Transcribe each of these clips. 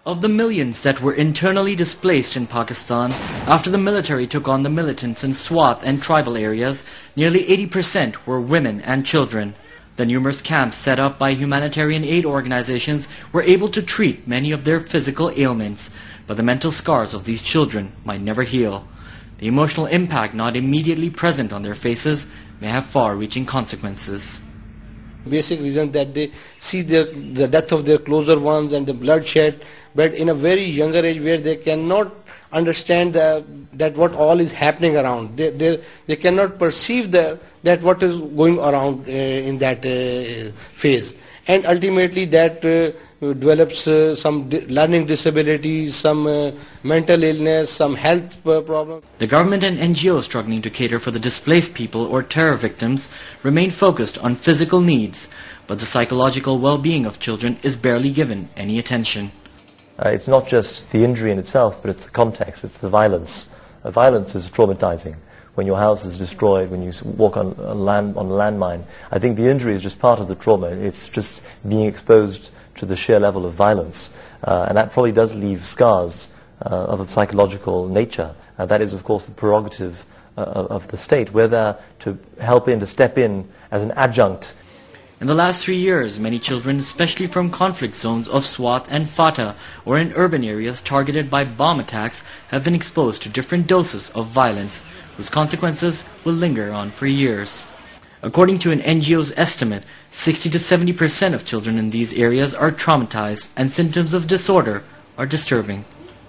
Of the millions that were internally displaced in Pakistan after the military took on the militants in Swat and tribal areas, nearly 80% were women and children. The numerous camps set up by humanitarian aid organizations were able to treat many of their physical ailments, but the mental scars of these children might never heal. The emotional impact not immediately present on their faces may have far-reaching consequences. Basic reason that they see the death of their closer ones and the bloodshed, but in a very younger age where they cannot understand that what all is happening around. They cannot perceive that what is going around in that phase. And ultimately that develops some learning disabilities, some mental illness, some health problems. The government and NGOs struggling to cater for the displaced people or terror victims remain focused on physical needs, but the psychological well-being of children is barely given any attention. It's not just the injury in itself, but it's the context, it's the violence. Violence is traumatizing. When your house is destroyed, when you walk on a landmine, I think the injury is just part of the trauma. It's just being exposed to the sheer level of violence. And that probably does leave scars of a psychological nature. That is, of course, the prerogative of the state. We're there to help in, to step in as an adjunct. In the last 3 years, many children, especially from conflict zones of Swat and Fatah or in urban areas targeted by bomb attacks, have been exposed to different doses of violence, whose consequences will linger on for years. According to an NGO's estimate, 60 to 70% of children in these areas are traumatized and symptoms of disorder are disturbing.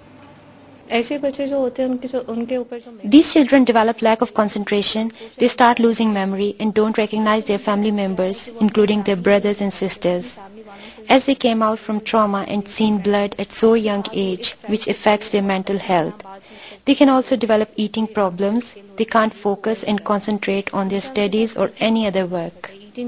These children develop lack of concentration, they start losing memory and don't recognize their family members, including their brothers and sisters. As they came out from trauma and seen blood at so young age, which affects their mental health. They can also develop eating problems, they can't focus and concentrate on their studies or any other work.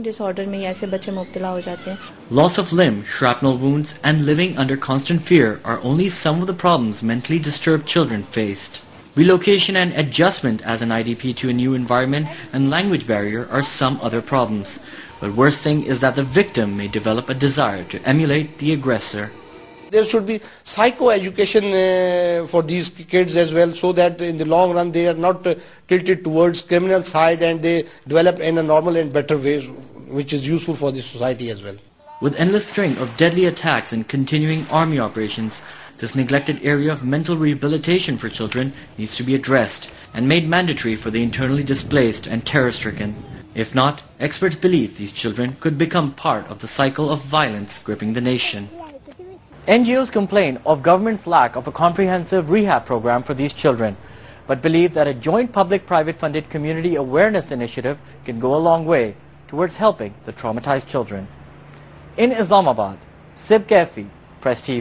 Loss of limb, shrapnel wounds, and living under constant fear are only some of the problems mentally disturbed children faced. Relocation and adjustment as an IDP to a new environment and language barrier are some other problems. But worst thing is that the victim may develop a desire to emulate the aggressor. There should be psychoeducation for these kids as well, so that in the long run they are not tilted towards criminal side and they develop in a normal and better way, which is useful for the society as well. With endless string of deadly attacks and continuing army operations, this neglected area of mental rehabilitation for children needs to be addressed and made mandatory for the internally displaced and terror-stricken. If not, experts believe these children could become part of the cycle of violence gripping the nation. NGOs complain of government's lack of a comprehensive rehab program for these children, but believe that a joint public-private funded community awareness initiative can go a long way towards helping the traumatized children. In Islamabad, Sib Kaifi, Press TV.